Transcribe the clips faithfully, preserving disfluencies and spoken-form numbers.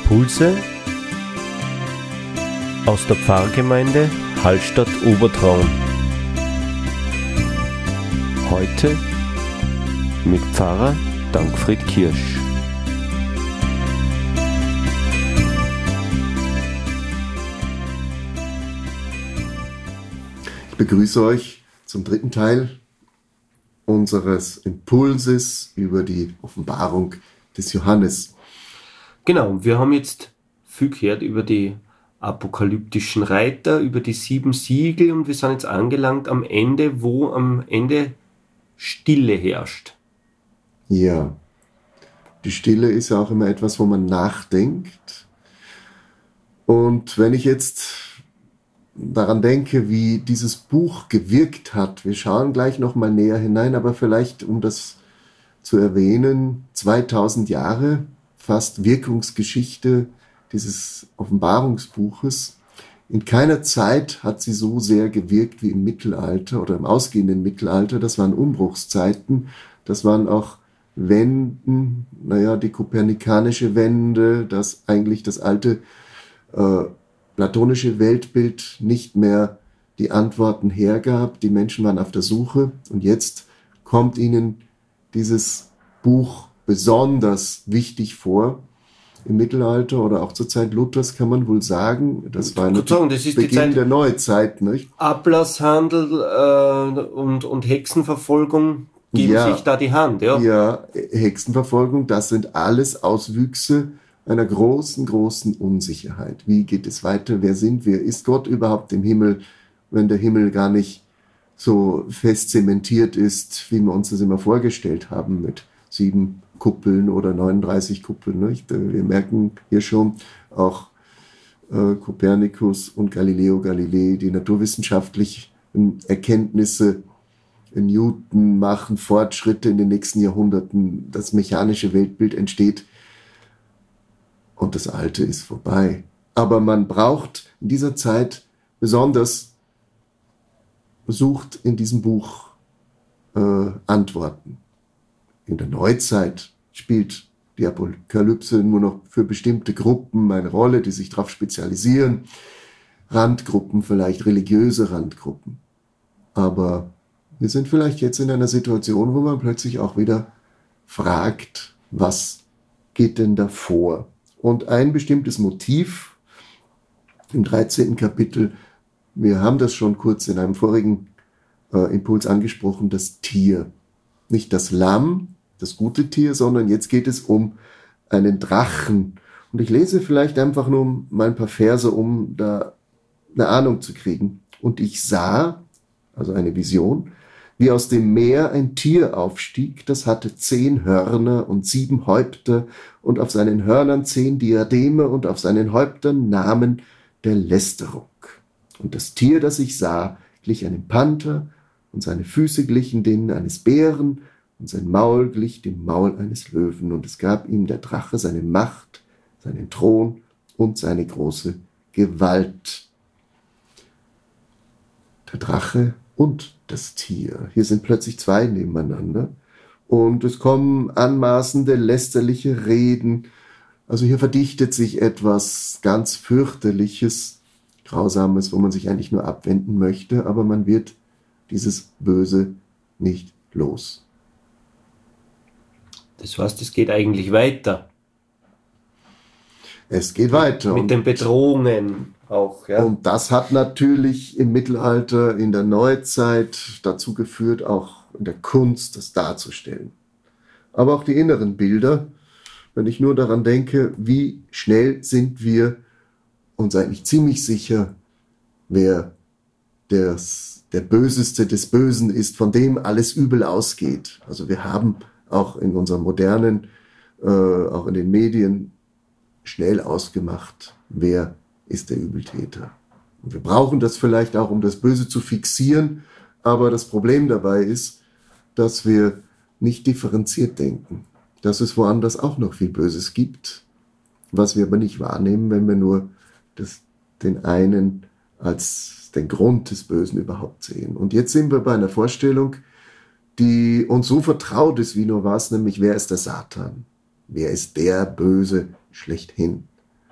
Impulse aus der Pfarrgemeinde Hallstatt-Obertraun. Heute mit Pfarrer Dankfried Kirsch. Ich begrüße euch zum dritten Teil unseres Impulses über die Offenbarung des Johannes. Genau, wir haben jetzt viel gehört über die apokalyptischen Reiter, über die sieben Siegel und wir sind jetzt angelangt am Ende, wo am Ende Stille herrscht. Ja, die Stille ist ja auch immer etwas, wo man nachdenkt. Und wenn ich jetzt daran denke, wie dieses Buch gewirkt hat, wir schauen gleich nochmal näher hinein, aber vielleicht, um das zu erwähnen, zweitausend Jahre fast Wirkungsgeschichte dieses Offenbarungsbuches. In keiner Zeit hat sie so sehr gewirkt wie im Mittelalter oder im ausgehenden Mittelalter. Das waren Umbruchszeiten, das waren auch Wenden, naja, die kopernikanische Wende, dass eigentlich das alte äh, platonische Weltbild nicht mehr die Antworten hergab. Die Menschen waren auf der Suche und jetzt kommt ihnen dieses Buch besonders wichtig vor. Im Mittelalter oder auch zur Zeit Luthers kann man wohl sagen, das war ein sagen, das ist Beginn die Zeit der Neuzeit, nicht? Ablasshandel äh, und, und Hexenverfolgung geben Ja, sich da die Hand. Ja. ja, Hexenverfolgung, das sind alles Auswüchse einer großen, großen Unsicherheit. Wie geht es weiter? Wer sind wir? Ist Gott überhaupt im Himmel, wenn der Himmel gar nicht so fest zementiert ist, wie wir uns das immer vorgestellt haben, mit sieben Kuppeln oder neununddreißig Kuppeln. Nicht? Wir merken hier schon auch äh, Kopernikus und Galileo Galilei, die naturwissenschaftlichen Erkenntnisse, Newton machen Fortschritte in den nächsten Jahrhunderten, das mechanische Weltbild entsteht und das Alte ist vorbei. Aber man braucht in dieser Zeit besonders, sucht in diesem Buch äh, Antworten. In der Neuzeit spielt die Apokalypse nur noch für bestimmte Gruppen eine Rolle, die sich darauf spezialisieren. Randgruppen, vielleicht religiöse Randgruppen. Aber wir sind vielleicht jetzt in einer Situation, wo man plötzlich auch wieder fragt, was geht denn da vor? Und ein bestimmtes Motiv im dreizehnten Kapitel, wir haben das schon kurz in einem vorigen äh, Impuls angesprochen, das Tier. Nicht das Lamm, das gute Tier, sondern jetzt geht es um einen Drachen. Und ich lese vielleicht einfach nur mal ein paar Verse, um da eine Ahnung zu kriegen. Und ich sah, also eine Vision, wie aus dem Meer ein Tier aufstieg, das hatte zehn Hörner und sieben Häupter und auf seinen Hörnern zehn Diademe und auf seinen Häuptern Namen der Lästerung. Und das Tier, das ich sah, glich einem Panther und seine Füße glichen denen eines Bären und sein Maul glich dem Maul eines Löwen. Und es gab ihm der Drache seine Macht, seinen Thron und seine große Gewalt. Der Drache und das Tier. Hier sind plötzlich zwei nebeneinander. Und es kommen anmaßende, lästerliche Reden. Also hier verdichtet sich etwas ganz fürchterliches, Grausames, wo man sich eigentlich nur abwenden möchte, aber man wird dieses Böse nicht los. Das heißt, es geht eigentlich weiter. Es geht weiter. Mit den Bedrohungen auch. Ja. Und das hat natürlich im Mittelalter, in der Neuzeit dazu geführt, auch in der Kunst das darzustellen. Aber auch die inneren Bilder, wenn ich nur daran denke, wie schnell sind wir uns eigentlich ziemlich sicher, wer des, der Böseste des Bösen ist, von dem alles Übel ausgeht. Also wir haben auch in unserem modernen, äh, auch in den Medien schnell ausgemacht, wer ist der Übeltäter. Und wir brauchen das vielleicht auch, um das Böse zu fixieren, aber das Problem dabei ist, dass wir nicht differenziert denken, dass es woanders auch noch viel Böses gibt, was wir aber nicht wahrnehmen, wenn wir nur das, den einen als den Grund des Bösen überhaupt sehen. Und jetzt sind wir bei einer Vorstellung, die uns so vertraut ist wie nur was, nämlich wer ist der Satan? Wer ist der Böse schlechthin?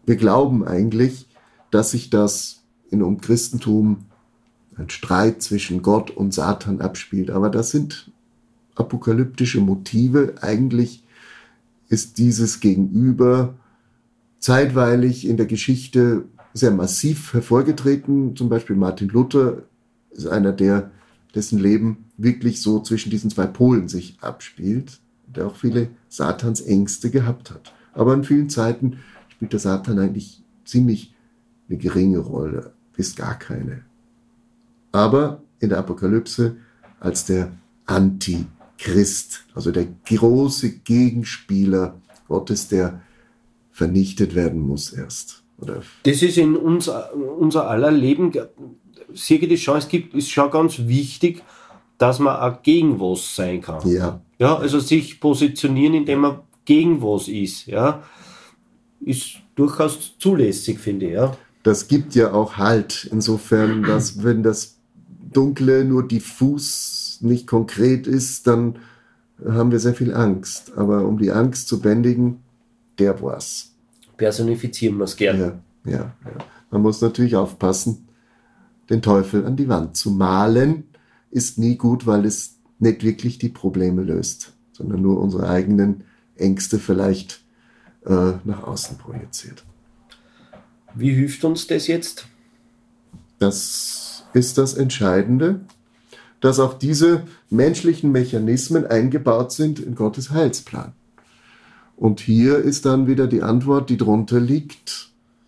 wir glauben eigentlich, dass sich das in unserem Christentum ein Streit zwischen Gott und Satan abspielt. Aber das sind apokalyptische Motive. Eigentlich ist dieses Gegenüber zeitweilig in der Geschichte sehr massiv hervorgetreten. Zum Beispiel Martin Luther ist einer, der, dessen Leben wirklich so zwischen diesen zwei Polen sich abspielt, der auch viele Satansängste gehabt hat. Aber in vielen Zeiten spielt der Satan eigentlich ziemlich eine geringe Rolle, bis gar keine. Aber in der Apokalypse als der Antichrist, also der große Gegenspieler Gottes, der vernichtet werden muss erst. Oder das ist in uns, unser aller Leben, sehe ich das schon, es gibt, ist schon ganz wichtig, dass man auch gegen was sein kann. Ja. Ja, also sich positionieren, indem man gegen was ist, ja, ist durchaus zulässig, finde ich, ja. Das gibt ja auch Halt, insofern, dass wenn das Dunkle nur diffus, nicht konkret ist, dann haben wir sehr viel Angst. Aber um die Angst zu bändigen, der war's. Personifizieren wir es gerne. Ja, ja, ja. Man muss natürlich aufpassen, den Teufel an die Wand zu malen, ist nie gut, weil es nicht wirklich die Probleme löst, sondern nur unsere eigenen Ängste vielleicht äh, nach außen projiziert. Wie hilft uns das jetzt? Das ist das Entscheidende, dass auch diese menschlichen Mechanismen eingebaut sind in Gottes Heilsplan. Und hier ist dann wieder die Antwort, die drunter liegt.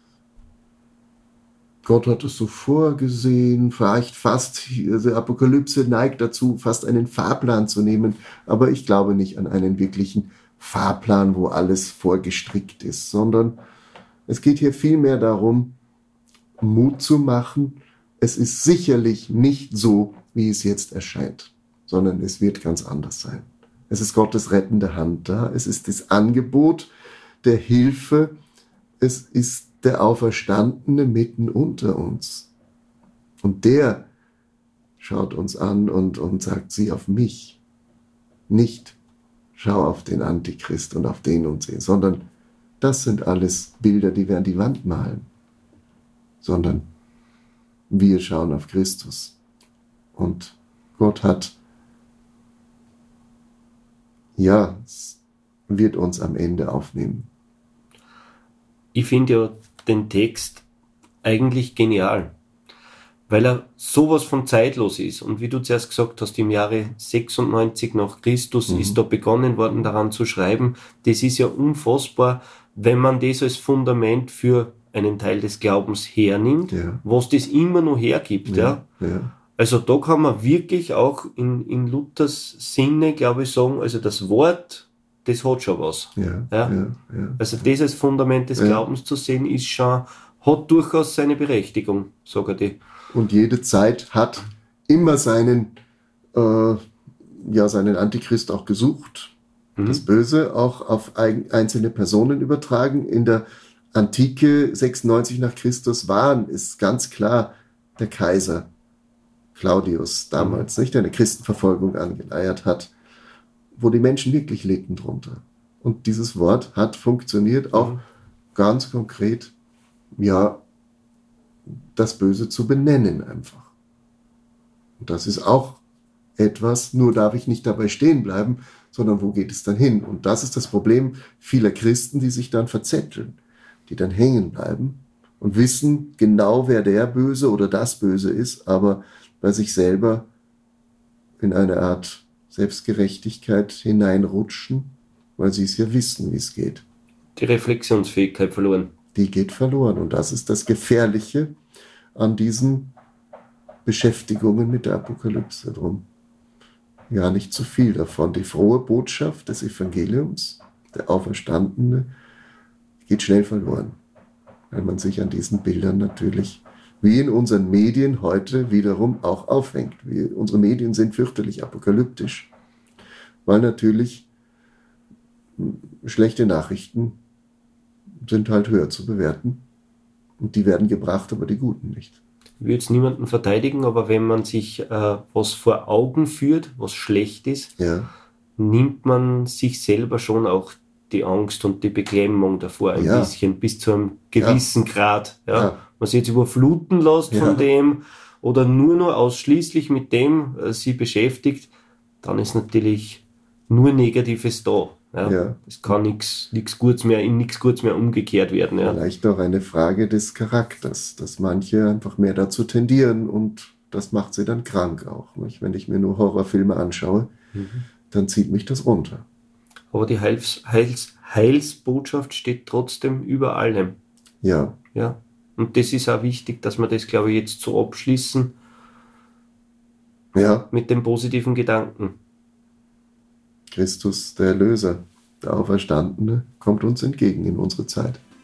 Gott hat es so vorgesehen, vielleicht fast, die Apokalypse neigt dazu, fast einen Fahrplan zu nehmen, aber ich glaube nicht an einen wirklichen Fahrplan, wo alles vorgestrickt ist, sondern es geht hier vielmehr darum, Mut zu machen. Es ist sicherlich nicht so, wie es jetzt erscheint, sondern es wird ganz anders sein. Es ist Gottes rettende Hand da, es ist das Angebot der Hilfe, es ist der Auferstandene mitten unter uns. Und der schaut uns an und, und sagt, sieh auf mich. Nicht, schau auf den Antichrist und auf den und den, sondern das sind alles Bilder, die wir an die Wand malen. Sondern wir schauen auf Christus. Und Gott hat, ja, wird uns am Ende aufnehmen. Ich finde ja den Text eigentlich genial, weil er sowas von zeitlos ist. Und wie du zuerst gesagt hast, im Jahre sechsundneunzig nach Christus mhm. ist da begonnen worden, daran zu schreiben. Das ist ja unfassbar, wenn man das als Fundament für einen Teil des Glaubens hernimmt, ja. was das immer noch hergibt. Ja, ja. Ja. Also da kann man wirklich auch in, in Luthers Sinne, glaube ich, sagen, also das Wort, das hat schon was. Ja, ja? Ja, ja. Also das als Fundament des ja. Glaubens zu sehen, ist schon, hat durchaus seine Berechtigung, sage ich. Und jede Zeit hat immer seinen, äh, ja, seinen Antichrist auch gesucht. Mhm. Das Böse auch auf ein, einzelne Personen übertragen. In der Antike, sechsundneunzig nach Christus, waren es ganz klar der Kaiser Claudius damals, mhm. nicht, der eine Christenverfolgung angeleiert hat, wo die Menschen wirklich lebten drunter. Und dieses Wort hat funktioniert, auch mhm. ganz konkret, ja, das Böse zu benennen einfach. Und das ist auch etwas, nur darf ich nicht dabei stehen bleiben, sondern wo geht es dann hin? Und das ist das Problem vieler Christen, die sich dann verzetteln, die dann hängen bleiben und wissen genau, wer der Böse oder das Böse ist, aber bei sich selber in eine Art Selbstgerechtigkeit hineinrutschen, weil sie es ja wissen, wie es geht. Die Reflexionsfähigkeit verloren. Die geht verloren. Und das ist das Gefährliche an diesen Beschäftigungen mit der Apokalypse. Drum ja nicht zu viel davon. Die frohe Botschaft des Evangeliums, der Auferstandene, geht schnell verloren, weil man sich an diesen Bildern natürlich, wie in unseren Medien heute, wiederum auch aufhängt. Wir, unsere Medien sind fürchterlich apokalyptisch, weil natürlich schlechte Nachrichten sind halt höher zu bewerten und die werden gebracht, aber die guten nicht. Ich würde jetzt niemanden verteidigen, aber wenn man sich äh, was vor Augen führt, was schlecht ist, ja. nimmt man sich selber schon auch die Angst und die Beklemmung davor ein Ja. bisschen, bis zu einem gewissen Ja. Grad. Ja. Ja. Man sich jetzt überfluten lässt Ja. von dem oder nur noch ausschließlich mit dem äh, sie beschäftigt, dann ist natürlich nur Negatives da. Ja. Ja. Es kann nichts nichts Gutes mehr, in nichts Gutes mehr umgekehrt werden. Ja. Vielleicht auch eine Frage des Charakters, dass manche einfach mehr dazu tendieren und das macht sie dann krank auch. Nicht? Wenn ich mir nur Horrorfilme anschaue, Mhm. dann zieht mich das runter. Aber die Heils, Heils, Heilsbotschaft steht trotzdem über allem. Ja, Ja. Und das ist auch wichtig, dass wir das, glaube ich, jetzt so abschließen ja, mit dem positiven Gedanken. Christus, der Erlöser, der Auferstandene, kommt uns entgegen in unsere Zeit.